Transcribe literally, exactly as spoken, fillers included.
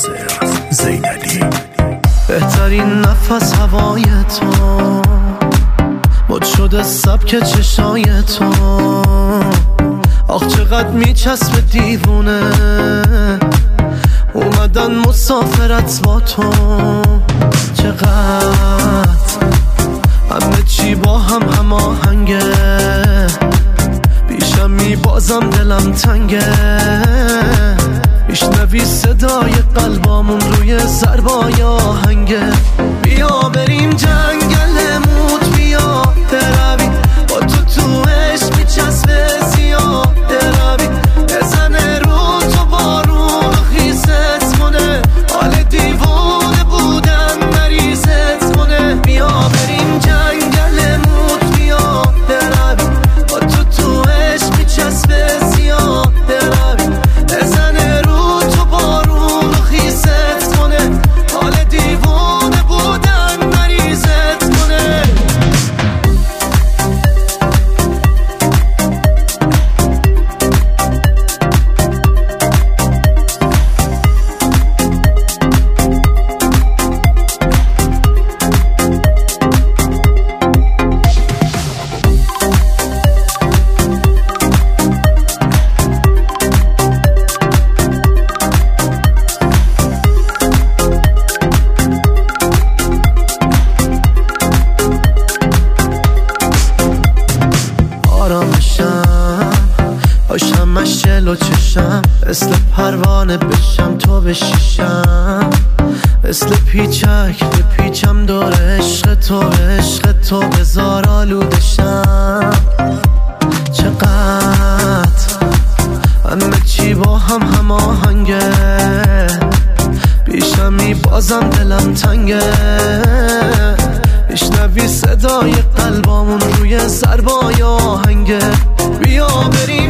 ناصر زینالی. بهترین نفس هوای تو، مد شده سبک چشای تو. آخ چقدر میچسب دیوونه، اومدن مسافرت با تو. چقدر همه چی با هم هماهنگه، پیشم میبازم دلم تنگه. میشنوی صدای قلبامون روی ضربای آهنگه. بیا بریم جنگل موت، بیا بروی با تو تو عشق میچسبه زیاد بروی. بزنه رو تو بارون خیست کنه، حال دیوانه بودن مریضت کنه. بیا بریم جنگل موت، بیا بروی با تو تو عشق میچسبه زیاد بروی. بزنه رو تو بارون خیست کنه، حال دیوانه بودن مریضت کنه. باشم مشل و چشم، مثل پروانه بشم تو بشیشم. مثل پیچک بپیچم دور عشق تو، عشق تو بزار آلودشم. چقدر همه چی با هم هماهنگه، پیشم میبازم دلم تنگه. میشنوی صدای قلبامون روی ضربای آهنگه. بیا بریم